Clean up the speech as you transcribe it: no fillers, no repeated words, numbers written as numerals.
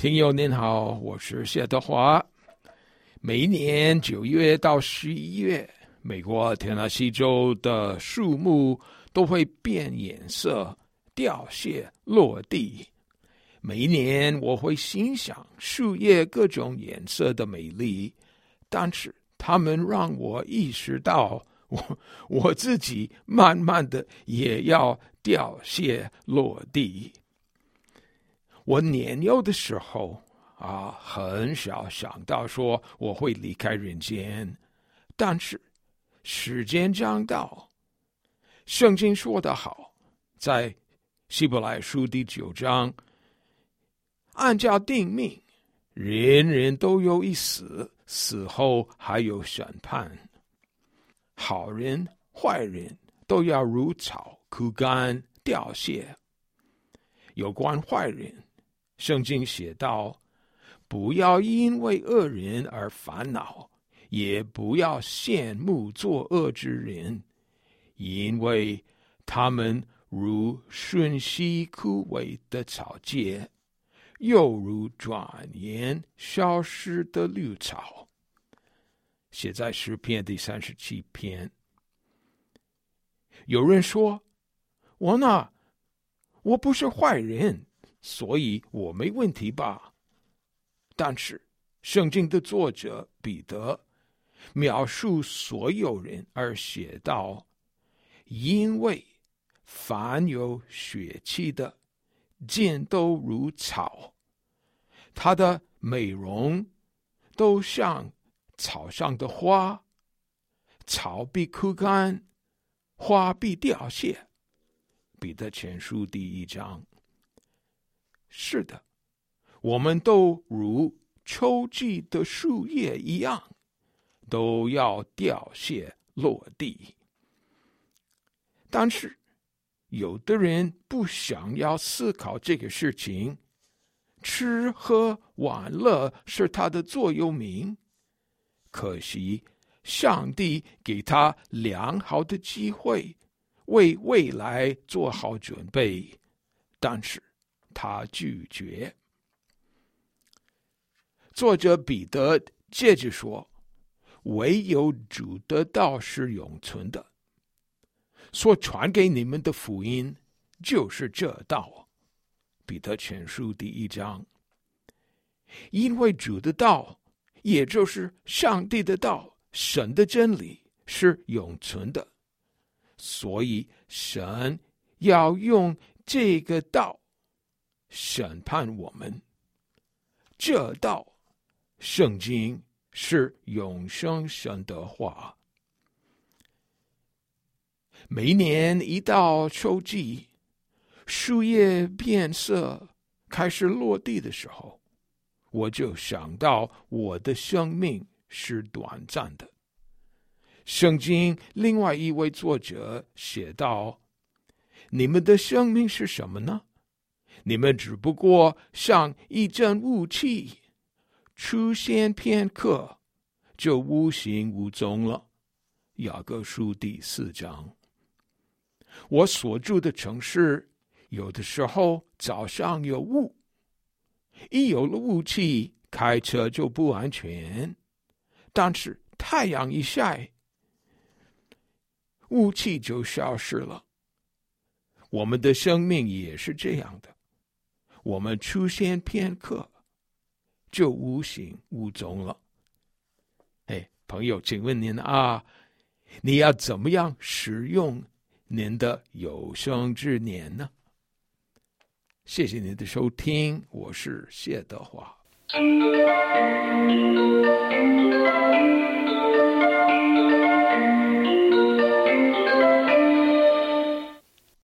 听友您好，我是谢德华。每一年9月到11月，美国田纳西州的树木都会变颜色、凋谢、落地。每一年我会欣赏树叶各种颜色的美丽，但是它们让我意识到我自己慢慢的也要凋谢落地。我年幼的时候很少想到说我会离开人间，但是时间将到，圣经说得好，在希伯来书第9章，按照定命，人人都有一死，死后还有审判。好人坏人都要如草枯干凋谢。有关坏人，圣经写道，不要因为恶人而烦恼，也不要羡慕作恶之人，因为他们如瞬息枯萎的草芥，又如转眼消失的绿草。写在诗篇第37篇。有人说，我不是坏人，所以我没问题吧？但是圣经的作者彼得描述所有人而写道，因为凡有血气的，尽都如草，它的美容都像草上的花，草必枯干，花必凋谢。彼得前书第1章。是的，我们都如秋季的树叶一样，都要凋谢落地。但是有的人不想要思考这个事情，吃喝玩乐是他的座右铭。可惜上帝给他良好的机会，为未来做好准备，但是他拒绝。作者彼得接着说，唯有主的道是永存的，所传给你们的福音就是这道。彼得前书第1章。因为主的道，也就是上帝的道，神的真理是永存的，所以神要用这个道审判我们。这道，圣经是永生神的话。每年一到秋季，树叶变色开始落地的时候，我就想到我的生命是短暂的。圣经另外一位作者写道，你们的生命是什么呢？你们只不过像一阵雾气，出现片刻，就无形无踪了。雅各书第4章。我所住的城市，有的时候早上有雾，一有了雾气，开车就不安全。但是太阳一晒，雾气就消失了。我们的生命也是这样的，我们出现片刻，就无形无踪了。朋友，请问您你要怎么样使用您的有生之年呢？谢谢您的收听，我是谢德华。